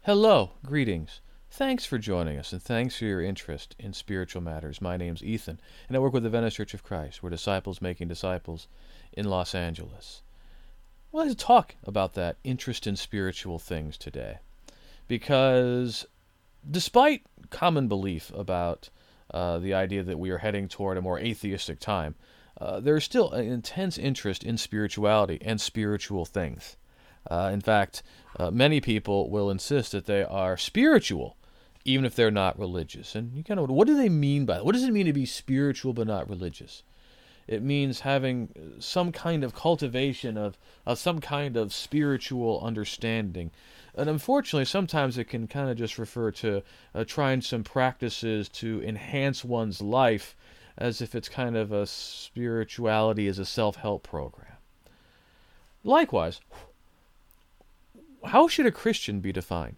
Hello, greetings. Thanks for joining us, and thanks for your interest in spiritual matters. My name's Ethan, and I work with the Venice Church of Christ. We're disciples making disciples in Los Angeles. I'd like to talk about that interest in spiritual things today, because despite common belief about the idea that we are heading toward a more atheistic time, there's still an intense interest in spirituality and spiritual things. In fact, many people will insist that they are spiritual, even if they're not religious. And you kind of, what do they mean by that? What does it mean to be spiritual but not religious? It means having some kind of cultivation of some kind of spiritual understanding. And unfortunately, sometimes it can kind of just refer to trying some practices to enhance one's life, as if it's kind of a spirituality as a self-help program. Likewise, how should a Christian be defined?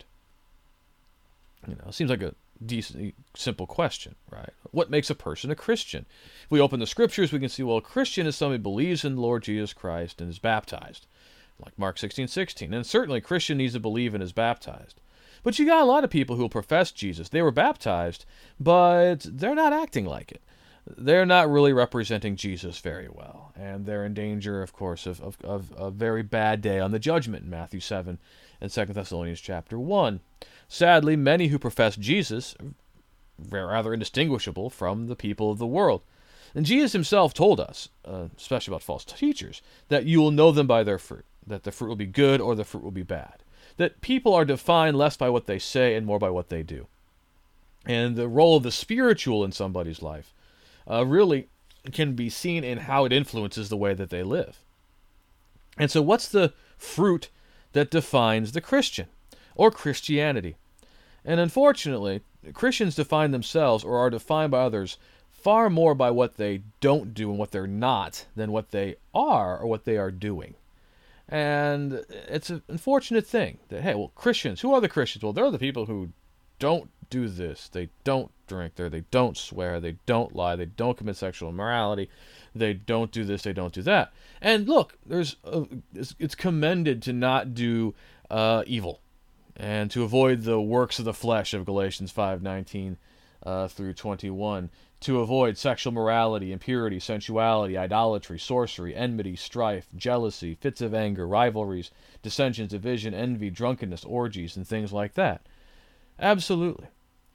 It seems like a decently simple question, right? What makes a person a Christian? If we open the scriptures, we can see, well, a Christian is somebody who believes in the Lord Jesus Christ and is baptized, like Mark 16:16. And certainly a Christian needs to believe and is baptized. But you got a lot of people who will profess Jesus. They were baptized, but they're not acting like it. They're not really representing Jesus very well, and they're in danger, of course, of a very bad day on the judgment in Matthew 7 and 2 Thessalonians chapter 1. Sadly, many who profess Jesus are rather indistinguishable from the people of the world. And Jesus himself told us, especially about false teachers, that you will know them by their fruit, that the fruit will be good or the fruit will be bad, that people are defined less by what they say and more by what they do. And the role of the spiritual in somebody's life really can be seen in how it influences the way that they live. And so what's the fruit that defines the Christian or Christianity? And unfortunately, Christians define themselves or are defined by others far more by what they don't do and what they're not than what they are or what they are doing. And it's an unfortunate thing that, hey, well, Christians, who are the Christians? Well, they're the people who don't do this, they don't drink there, they don't swear, they don't lie, they don't commit sexual immorality, they don't do this, they don't do that. And look, it's commended to not do evil and to avoid the works of the flesh of Galatians 5:19 through 21, to avoid sexual morality, impurity, sensuality, idolatry, sorcery, enmity, strife, jealousy, fits of anger, rivalries, dissensions, division, envy, drunkenness, orgies, and things like that. Absolutely.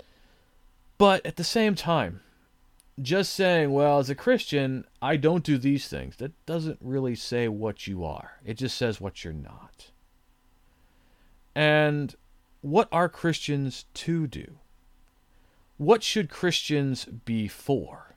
But at the same time, just saying, well, as a Christian, I don't do these things, that doesn't really say what you are. It just says what you're not. And what are Christians to do? What should Christians be for?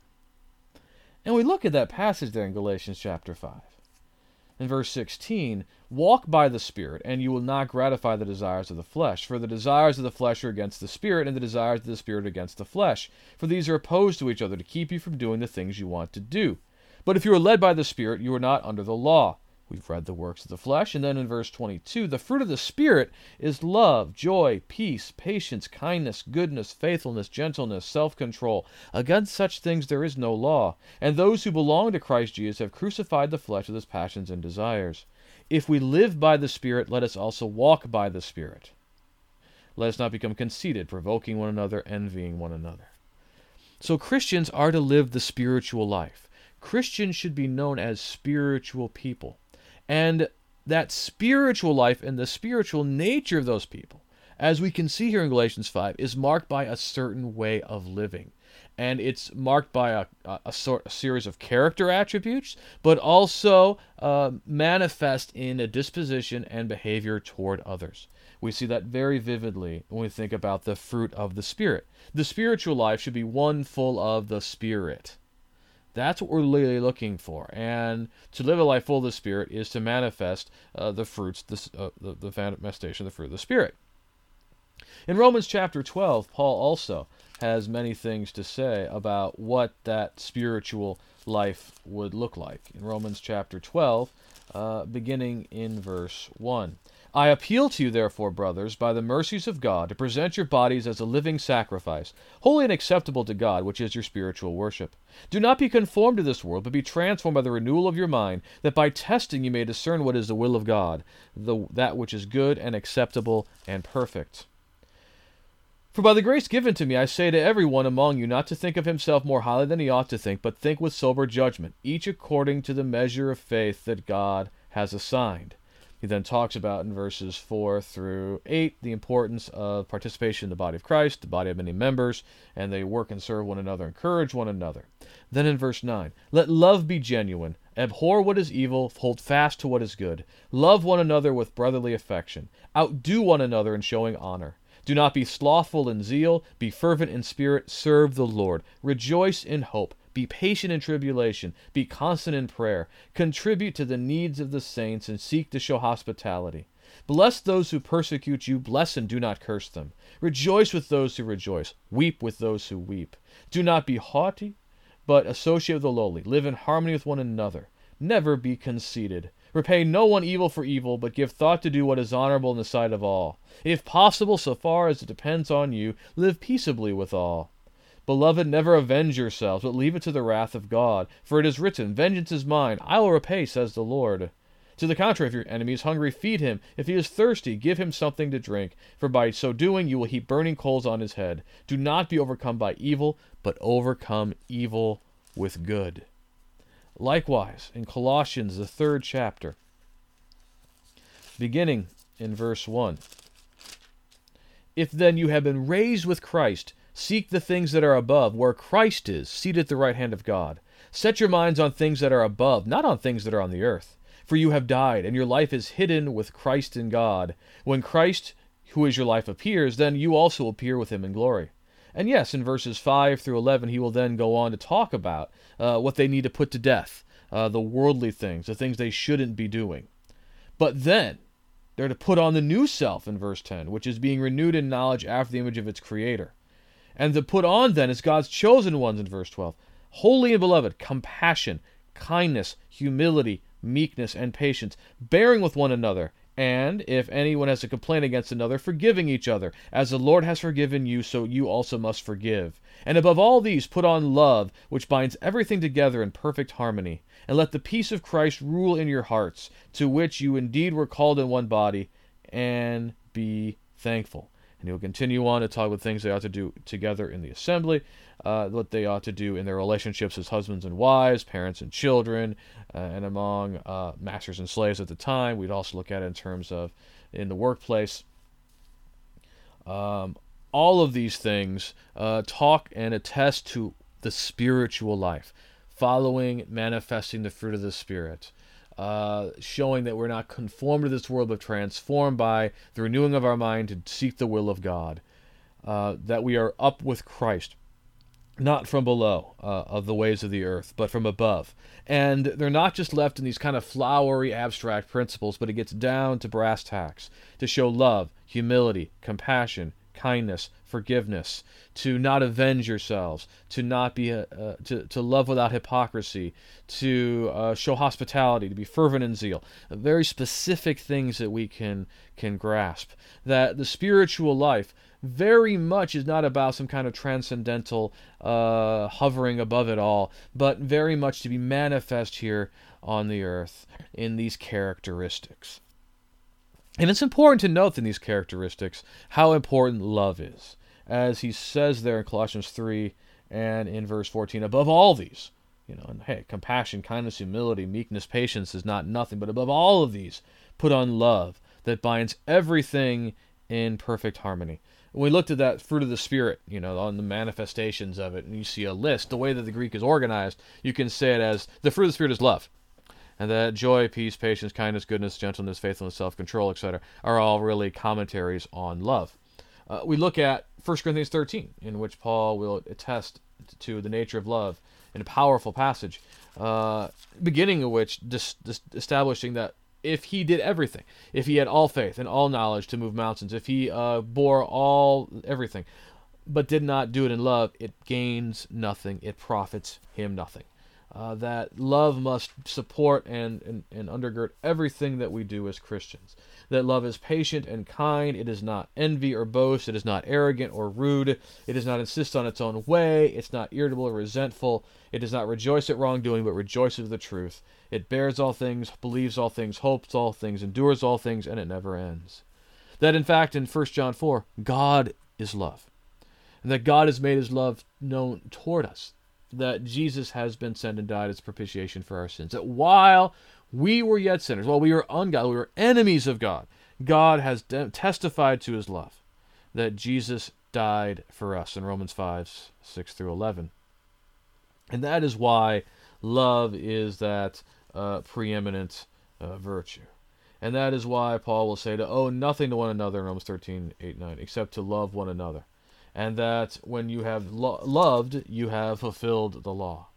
And we look at that passage there in Galatians chapter 5. In verse 16, walk by the Spirit, and you will not gratify the desires of the flesh. For the desires of the flesh are against the Spirit, and the desires of the Spirit against the flesh. For these are opposed to each other to keep you from doing the things you want to do. But if you are led by the Spirit, you are not under the law. We've read the works of the flesh. And then in verse 22, the fruit of the Spirit is love, joy, peace, patience, kindness, goodness, faithfulness, gentleness, self-control. Against such things there is no law. And those who belong to Christ Jesus have crucified the flesh with its passions and desires. If we live by the Spirit, let us also walk by the Spirit. Let us not become conceited, provoking one another, envying one another. So Christians are to live the spiritual life. Christians should be known as spiritual people. And that spiritual life and the spiritual nature of those people, as we can see here in Galatians 5, is marked by a certain way of living. And it's marked by a series of character attributes, but also manifest in a disposition and behavior toward others. We see that very vividly when we think about the fruit of the Spirit. The spiritual life should be one full of the Spirit. That's what we're really looking for. And to live a life full of the Spirit is to manifest the fruits, the manifestation of the fruit of the Spirit. In Romans chapter 12, Paul also has many things to say about what that spiritual life would look like. In Romans chapter 12, beginning in verse 1. I appeal to you, therefore, brothers, by the mercies of God, to present your bodies as a living sacrifice, holy and acceptable to God, which is your spiritual worship. Do not be conformed to this world, but be transformed by the renewal of your mind, that by testing you may discern what is the will of God, that which is good and acceptable and perfect. For by the grace given to me, I say to every one among you not to think of himself more highly than he ought to think, but think with sober judgment, each according to the measure of faith that God has assigned. He then talks about in verses 4 through 8 the importance of participation in the body of Christ, the body of many members, and they work and serve one another, encourage one another. Then in verse 9, let love be genuine, abhor what is evil, hold fast to what is good, love one another with brotherly affection, outdo one another in showing honor. Do not be slothful in zeal, be fervent in spirit, serve the Lord, rejoice in hope, be patient in tribulation, be constant in prayer, contribute to the needs of the saints, and seek to show hospitality. Bless those who persecute you, bless and do not curse them. Rejoice with those who rejoice, weep with those who weep. Do not be haughty, but associate with the lowly, live in harmony with one another. Never be conceited. Repay no one evil for evil, but give thought to do what is honorable in the sight of all. If possible, so far as it depends on you, live peaceably with all. Beloved, never avenge yourselves, but leave it to the wrath of God. For it is written, vengeance is mine, I will repay, says the Lord. To the contrary, if your enemy is hungry, feed him. If he is thirsty, give him something to drink. For by so doing, you will heap burning coals on his head. Do not be overcome by evil, but overcome evil with good. Likewise, in Colossians, the 3rd chapter, beginning in verse 1, if then you have been raised with Christ, seek the things that are above, where Christ is, seated at the right hand of God. Set your minds on things that are above, not on things that are on the earth. For you have died, and your life is hidden with Christ in God. When Christ, who is your life, appears, then you also appear with him in glory. And yes, in verses 5 through 11, he will then go on to talk about what they need to put to death, the worldly things, the things they shouldn't be doing. But then, they're to put on the new self in verse 10, which is being renewed in knowledge after the image of its creator. And to put on then is God's chosen ones in verse 12, holy and beloved, compassion, kindness, humility, meekness, and patience, bearing with one another, and, if anyone has a complaint against another, forgiving each other. As the Lord has forgiven you, so you also must forgive. And above all these, put on love, which binds everything together in perfect harmony. And let the peace of Christ rule in your hearts, to which you indeed were called in one body, and be thankful. And he'll continue on to talk about things they ought to do together in the assembly, what they ought to do in their relationships as husbands and wives, parents and children, and among masters and slaves at the time. We'd also look at it in terms of in the workplace. All of these things talk and attest to the spiritual life, following, manifesting the fruit of the Spirit. Showing that we're not conformed to this world, but transformed by the renewing of our mind to seek the will of God. That we are up with Christ, not from below of the ways of the earth, but from above. And they're not just left in these kind of flowery, abstract principles, but it gets down to brass tacks to show love, humility, compassion, kindness, forgiveness, to not avenge yourselves, to not be to love without hypocrisy, to show hospitality, to be fervent in zeal. Very specific things that we can grasp. That the spiritual life very much is not about some kind of transcendental hovering above it all, but very much to be manifest here on the earth in these characteristics. And it's important to note in these characteristics how important love is. As he says there in Colossians 3 and in verse 14, above all these, and hey, compassion, kindness, humility, meekness, patience is not nothing, but above all of these, put on love that binds everything in perfect harmony. When we looked at that fruit of the Spirit, on the manifestations of it, and you see a list, the way that the Greek is organized, you can say it as the fruit of the Spirit is love. And that joy, peace, patience, kindness, goodness, gentleness, faithfulness, self-control, etc., are all really commentaries on love. We look at 1 Corinthians 13, in which Paul will attest to the nature of love in a powerful passage, beginning of which establishing that if he did everything, if he had all faith and all knowledge to move mountains, if he bore everything, but did not do it in love, it gains nothing, it profits him nothing. That love must support and undergird everything that we do as Christians. That love is patient and kind. It does not envy or boast. It is not arrogant or rude. It does not insist on its own way. It's not irritable or resentful. It does not rejoice at wrongdoing, but rejoices with the truth. It bears all things, believes all things, hopes all things, endures all things, and it never ends. That in fact, in 1 John 4, God is love. and that God has made his love known toward us, that Jesus has been sent and died as propitiation for our sins, that while we were yet sinners, while we were ungodly, we were enemies of God, God has testified to his love, that Jesus died for us in Romans 5, 6 through 11. And that is why love is that preeminent virtue. And that is why Paul will say to owe nothing to one another in Romans 13, 8, 9, except to love one another. And that when you have loved, you have fulfilled the law.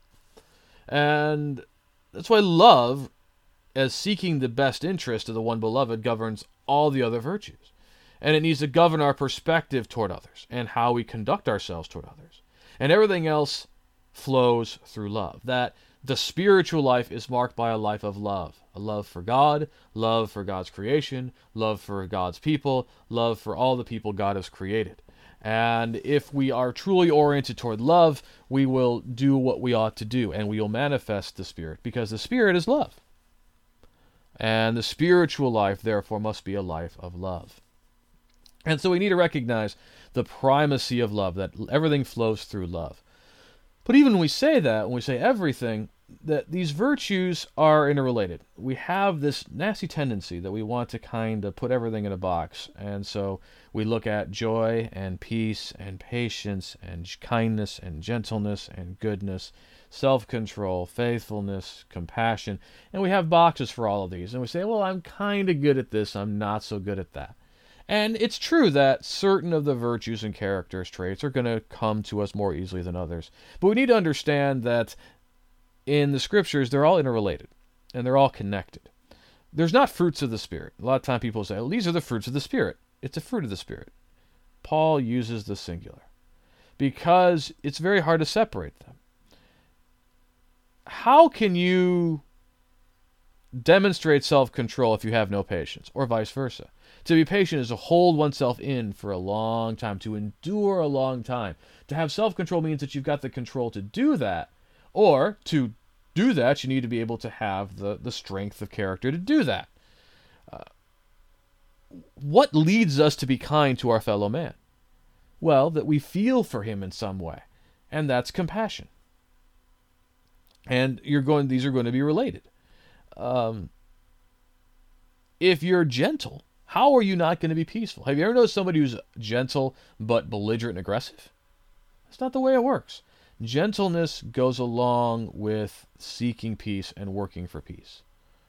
And that's why love, as seeking the best interest of the one beloved, governs all the other virtues. And it needs to govern our perspective toward others and how we conduct ourselves toward others. And everything else flows through love. That the spiritual life is marked by a life of love. A love for God, love for God's creation, love for God's people, love for all the people God has created. And if we are truly oriented toward love, we will do what we ought to do, and we will manifest the Spirit, because the Spirit is love. And the spiritual life, therefore, must be a life of love. And so we need to recognize the primacy of love, that everything flows through love. But even when we say that, when we say everything, that these virtues are interrelated. We have this nasty tendency that we want to kind of put everything in a box. And so we look at joy and peace and patience and kindness and gentleness and goodness, self-control, faithfulness, compassion. And we have boxes for all of these. And we say, well, I'm kind of good at this. I'm not so good at that. And it's true that certain of the virtues and characters traits are going to come to us more easily than others. But we need to understand that in the Scriptures, they're all interrelated, and they're all connected. There's not fruits of the Spirit. A lot of time people say, well, these are the fruits of the Spirit. It's a fruit of the Spirit. Paul uses the singular because it's very hard to separate them. How can you demonstrate self-control if you have no patience, or vice versa? To be patient is to hold oneself in for a long time, to endure a long time. To have self-control means that you've got the control to do that, or to do that, you need to be able to have the strength of character to do that. What leads us to be kind to our fellow man? Well, that we feel for him in some way, and that's compassion. And these are going to be related. If you're gentle, how are you not going to be peaceful? Have you ever noticed somebody who's gentle but belligerent and aggressive? That's not the way it works. Gentleness goes along with seeking peace and working for peace.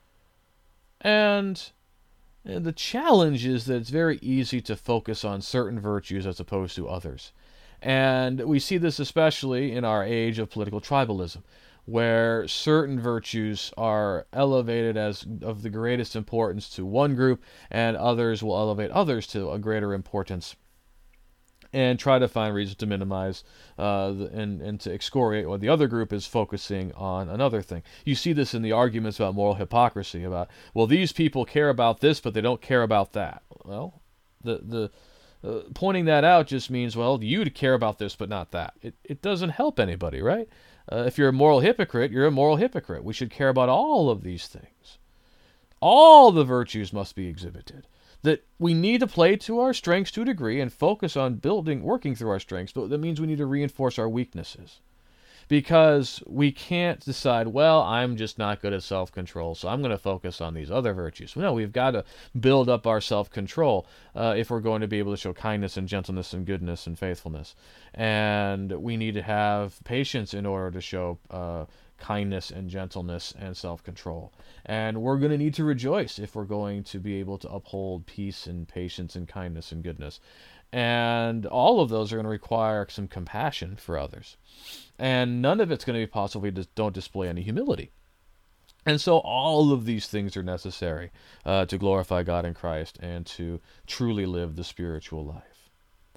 And the challenge is that it's very easy to focus on certain virtues as opposed to others. And we see this especially in our age of political tribalism, where certain virtues are elevated as of the greatest importance to one group, and others will elevate others to a greater importance, and try to find reasons to minimize and to excoriate what the other group is focusing on another thing. You see this in the arguments about moral hypocrisy, about, well, these people care about this, but they don't care about that. Well, the pointing that out just means, well, you care about this, but not that. It doesn't help anybody, right? If you're a moral hypocrite, you're a moral hypocrite. We should care about all of these things. All the virtues must be exhibited. That we need to play to our strengths to a degree and focus on working through our strengths, but that means we need to reinforce our weaknesses. Because we can't decide, well, I'm just not good at self-control, so I'm going to focus on these other virtues. No, we've got to build up our self-control if we're going to be able to show kindness and gentleness and goodness and faithfulness. And we need to have patience in order to show kindness and gentleness and self-control. And we're going to need to rejoice if we're going to be able to uphold peace and patience and kindness and goodness. And all of those are going to require some compassion for others. And none of it's going to be possible if we don't display any humility. And so all of these things are necessary to glorify God in Christ and to truly live the spiritual life.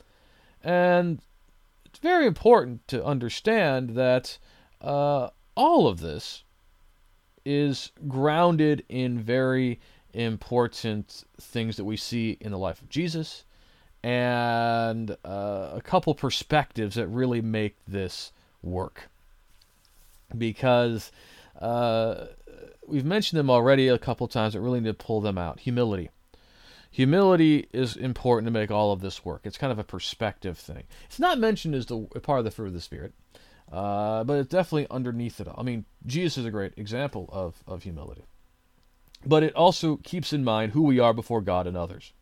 And it's very important to understand that all of this is grounded in very important things that we see in the life of Jesus, and a couple perspectives that really make this work. Because we've mentioned them already a couple times, but really need to pull them out. Humility. Humility is important to make all of this work. It's kind of a perspective thing. It's not mentioned as a part of the fruit of the Spirit, but it's definitely underneath it all. I mean, Jesus is a great example of humility. But it also keeps in mind who we are before God and others.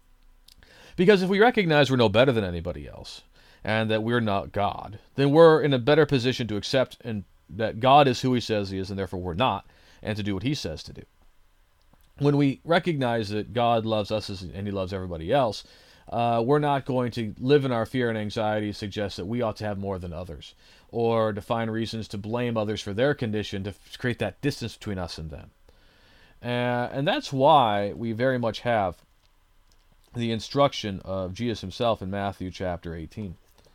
Because if we recognize we're no better than anybody else, and that we're not God, then we're in a better position to accept and that God is who he says he is, and therefore we're not, and to do what he says to do. When we recognize that God loves us and he loves everybody else, we're not going to live in our fear and anxiety to suggest that we ought to have more than others, or to find reasons to blame others for their condition to create that distance between us and them. And that's why we very much have the instruction of Jesus himself in Matthew chapter 18.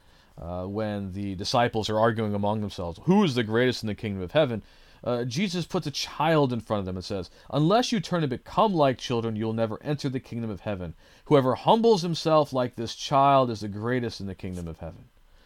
When the disciples are arguing among themselves, who is the greatest in the kingdom of heaven? Jesus puts a child in front of them and says, unless you turn and become like children, you'll never enter the kingdom of heaven. Whoever humbles himself like this child is the greatest in the kingdom of heaven.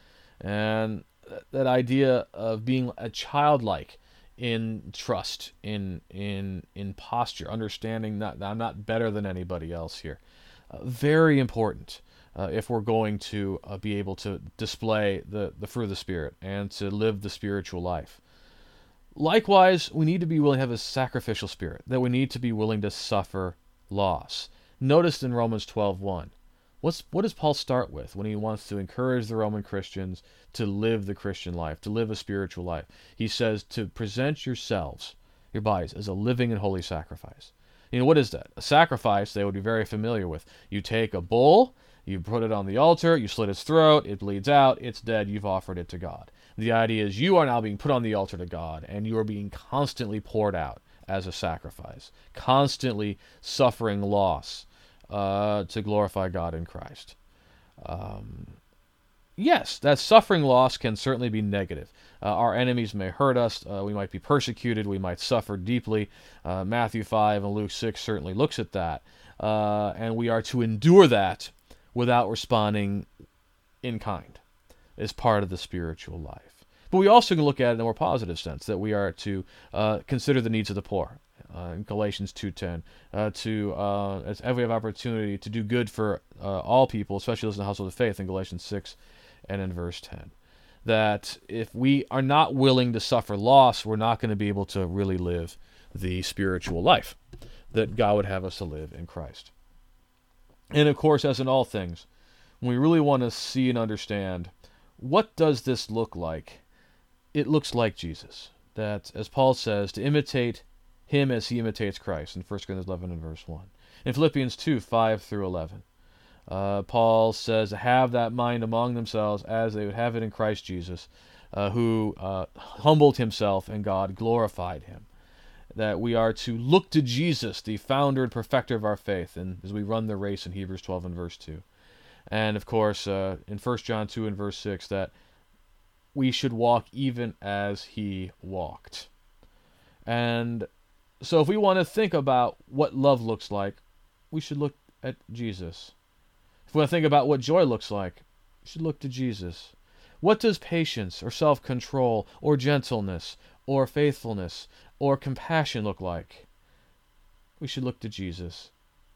And that idea of being a childlike in trust, in posture, understanding that I'm not better than anybody else here. Very important if we're going to be able to display the fruit of the Spirit and to live the spiritual life. Likewise, we need to be willing to have a sacrificial spirit, that we need to be willing to suffer loss. Notice in Romans 12:1, what does Paul start with when he wants to encourage the Roman Christians to live the Christian life, to live a spiritual life? He says to present yourselves, your bodies, as a living and holy sacrifice. You know, what is that? A sacrifice they would be very familiar with. You take a bull, you put it on the altar, you slit its throat, it bleeds out, it's dead, you've offered it to God. The idea is you are now being put on the altar to God, and you are being constantly poured out as a sacrifice, constantly suffering loss to glorify God in Christ. Yes, that suffering loss can certainly be negative. Our enemies may hurt us, we might be persecuted, we might suffer deeply. Matthew 5 and Luke 6 certainly looks at that. And we are to endure that without responding in kind as part of the spiritual life. But we also can look at it in a more positive sense, that we are to consider the needs of the poor. In Galatians 2:10, as we have opportunity to do good for all people, especially those in the household of faith, in Galatians 6 and in verse 10. That if we are not willing to suffer loss, we're not going to be able to really live the spiritual life that God would have us to live in Christ. And of course, as in all things, when we really want to see and understand, what does this look like? It looks like Jesus. That, as Paul says, to imitate him as he imitates Christ in 1 Corinthians 11 and verse 1. In Philippians 2, 5 through 11, Paul says, have that mind among themselves as they would have it in Christ Jesus, who humbled himself and God glorified him. That we are to look to Jesus, the founder and perfecter of our faith, and as we run the race in Hebrews 12 and verse 2. And of course, in 1 John 2 and verse 6, that we should walk even as he walked. And so if we want to think about what love looks like, we should look at Jesus. If we want to think about what joy looks like, we should look to Jesus. What does patience or self-control or gentleness or faithfulness or compassion look like? We should look to Jesus.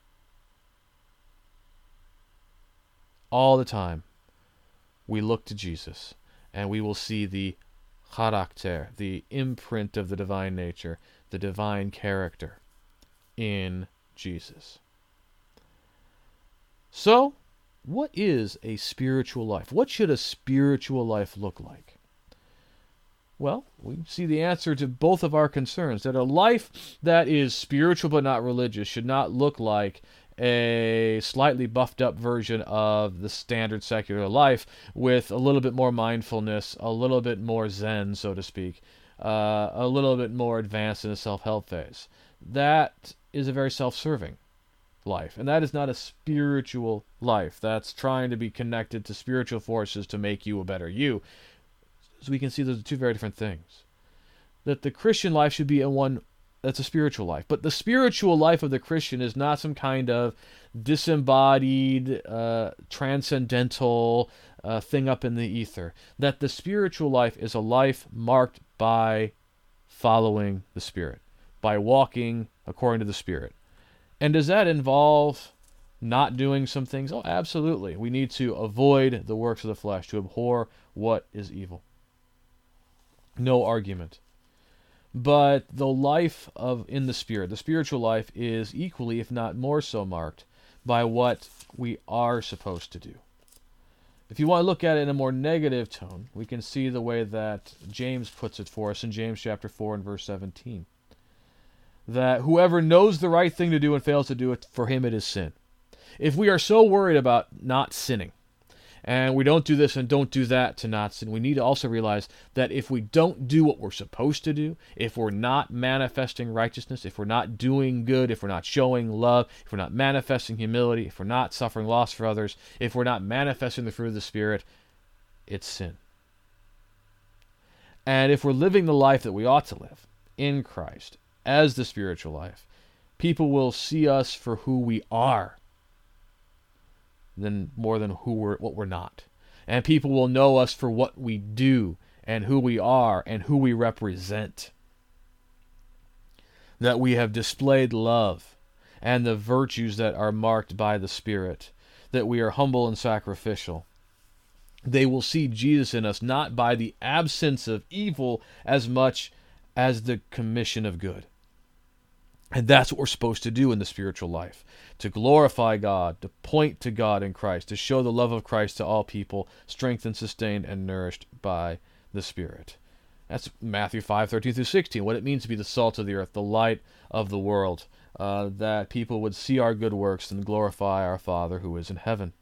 All the time, we look to Jesus, and we will see the charakter, the imprint of the divine nature, the divine character in Jesus. So, what is a spiritual life? What should a spiritual life look like? Well, we see the answer to both of our concerns, that a life that is spiritual but not religious should not look like a slightly buffed up version of the standard secular life with a little bit more mindfulness, a little bit more zen, so to speak, a little bit more advanced in the self-help phase. That is a very self-serving life, and that is not a spiritual life. That's trying to be connected to spiritual forces to make you a better you. So we can see those are two very different things. That the Christian life should be one that's a spiritual life. But the spiritual life of the Christian is not some kind of disembodied, transcendental thing up in the ether. That the spiritual life is a life marked by following the Spirit, by walking according to the Spirit. And does that involve not doing some things? Oh, absolutely. We need to avoid the works of the flesh, to abhor what is evil. No argument. But the life of in the Spirit, the spiritual life, is equally, if not more so, marked by what we are supposed to do. If you want to look at it in a more negative tone, we can see the way that James puts it for us in James chapter 4 and verse 17. That whoever knows the right thing to do and fails to do it, for him it is sin. If we are so worried about not sinning, and we don't do this and don't do that to not sin, we need to also realize that if we don't do what we're supposed to do, if we're not manifesting righteousness, if we're not doing good, if we're not showing love, if we're not manifesting humility, if we're not suffering loss for others, if we're not manifesting the fruit of the Spirit, it's sin. And if we're living the life that we ought to live in Christ as the spiritual life, people will see us for who we are than more than what we're not. And people will know us for what we do and who we are and who we represent. That we have displayed love and the virtues that are marked by the Spirit, that we are humble and sacrificial. They will see Jesus in us not by the absence of evil as much as the commission of good. And that's what we're supposed to do in the spiritual life, to glorify God, to point to God in Christ, to show the love of Christ to all people, strengthened, sustained, and nourished by the Spirit. That's Matthew 5:13 through 16, what it means to be the salt of the earth, the light of the world, that people would see our good works and glorify our Father who is in heaven.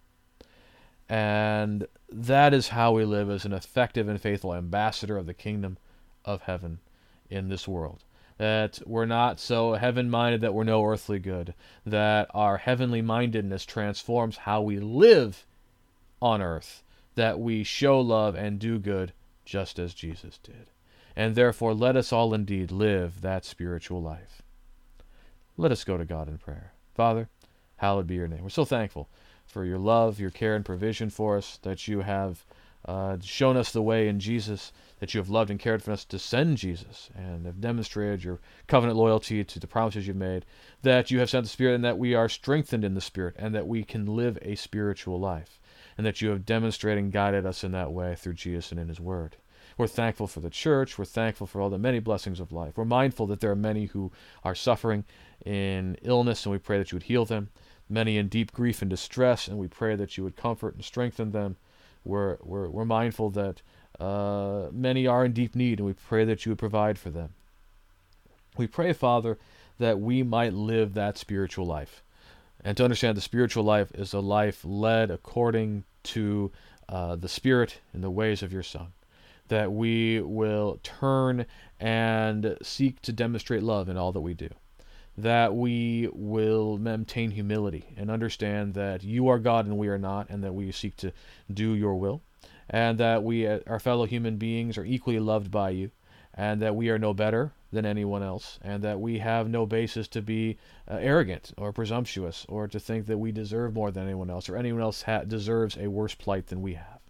And that is how we live as an effective and faithful ambassador of the kingdom of heaven in this world. That we're not so heaven-minded that we're no earthly good, that our heavenly mindedness transforms how we live on earth, that we show love and do good just as Jesus did. And therefore let us all indeed live that spiritual life. Let us go to God in prayer. Father, hallowed be your name. We're so thankful for your love, your care and provision for us, that you have shown us the way in Jesus, that you have loved and cared for us to send Jesus, and have demonstrated your covenant loyalty to the promises you've made, that you have sent the Spirit, and that we are strengthened in the Spirit, and that we can live a spiritual life, and that you have demonstrated and guided us in that way through Jesus and in his word. We're thankful for the church. We're thankful for all the many blessings of life. We're mindful that there are many who are suffering in illness, and we pray that you would heal them. Many in deep grief and distress, and we pray that you would comfort and strengthen them. We're mindful that many are in deep need, and we pray that you would provide for them. We pray, Father, that we might live that spiritual life, and to understand the spiritual life is a life led according to the Spirit and the ways of your Son, that we will turn and seek to demonstrate love in all that we do, that we will maintain humility and understand that you are God and we are not, and that we seek to do your will, and that we, our fellow human beings, are equally loved by you, and that we are no better than anyone else, and that we have no basis to be arrogant or presumptuous, or to think that we deserve more than anyone else, or anyone else deserves a worse plight than we have.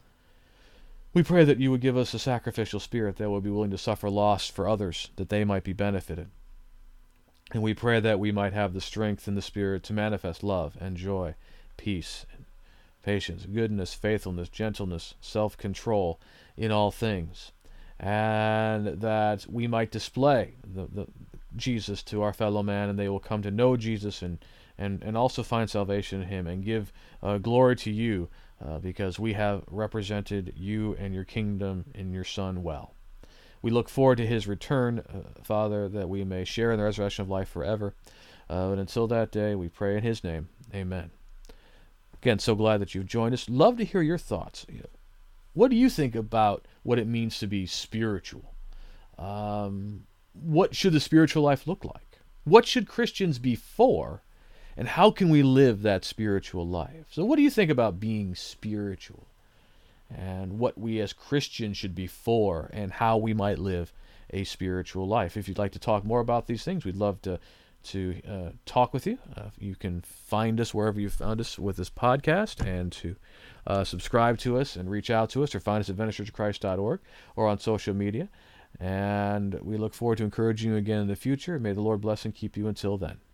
We pray that you would give us a sacrificial spirit that would be willing to suffer loss for others, that they might be benefited. And we pray that we might have the strength in the Spirit to manifest love and joy, peace, and patience, goodness, faithfulness, gentleness, self-control in all things. And that we might display the Jesus to our fellow man, and they will come to know Jesus and also find salvation in him, and give glory to you because we have represented you and your kingdom in your Son well. We look forward to his return, Father, that we may share in the resurrection of life forever. And until that day, we pray in his name. Amen. Again, so glad that you've joined us. Love to hear your thoughts. What do you think about what it means to be spiritual? What should the spiritual life look like? What should Christians be for? And how can we live that spiritual life? So what do you think about being spiritual? And what we as Christians should be for, and how we might live a spiritual life. If you'd like to talk more about these things, we'd love to talk with you. You can find us wherever you found us with this podcast, and to subscribe to us and reach out to us, or find us at VeniceChurchOfChrist.org or on social media. And we look forward to encouraging you again in the future. May the Lord bless and keep you until then.